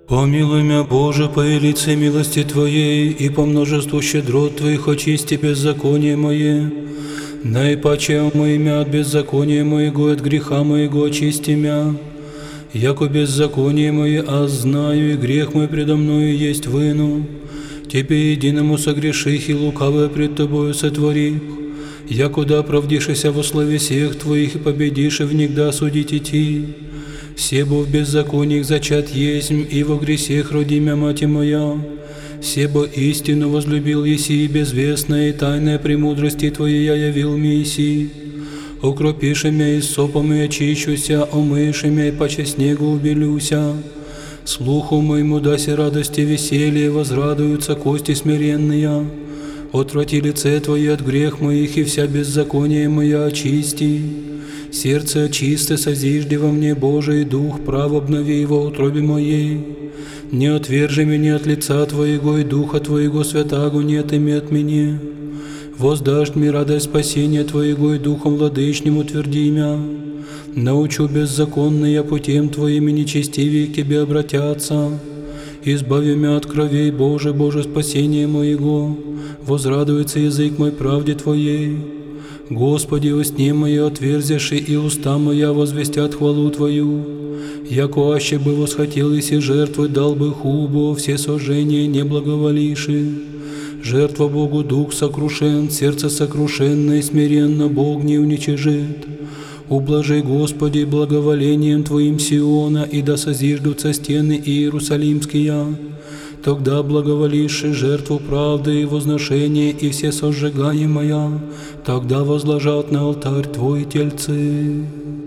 Помилуй меня, Боже, по велице милости Твоей, и по множеству щедрот Твоих очисти беззаконие мое. Наипаче омой мя от беззакония моего, от греха моего очисти мя. Яко беззаконие мое, аз знаю, и грех мой предо мною есть вину. Тебе единому согреших, и лукавое пред Тобою сотворих. Якуда оправдишися во славе всех Твоих, и победишь, и внегда судить идти. Себо в беззакониях зачат есмь, и во гресех родимя мать моя. Себо истину возлюбил еси, и безвестная и тайная премудрости Твоей я явил миси. Укропиши мя и сопом и очищуся, омыши мя и паче снегу убелюся. Слуху моему даси радости веселье, возрадуются кости смиренные. Отврати лице Твое от грех моих, и вся беззаконие моя очисти. Сердце очисто созижди во мне, Божий дух, прав обнови во утробе моей. Не отвержи меня от лица Твоего, и духа Твоего святаго не отыми от меня. Воздашь мне радость спасения Твоего, и духом владычним утверди мя. Научу беззаконные путем Твоим, и нечестивее к Тебе обратятся. Избави меня от кровей, Боже, Боже, спасение моего. Возрадуется язык мой правде Твоей. Господи, устни мои отверзяши, и уста моя возвестят хвалу Твою. Яко аще бы восхотел, и жертвы дал бы хубо, все сожжения не благоволиши. Жертва Богу дух сокрушен, сердце сокрушенное, смиренно Бог не уничижит. Ублажи, Господи, благоволением Твоим Сиона, и да созиждутся стены Иерусалимские. Тогда благоволишь жертву правды и возношения, и все сожжения моя, тогда возложат на алтарь Твои тельцы.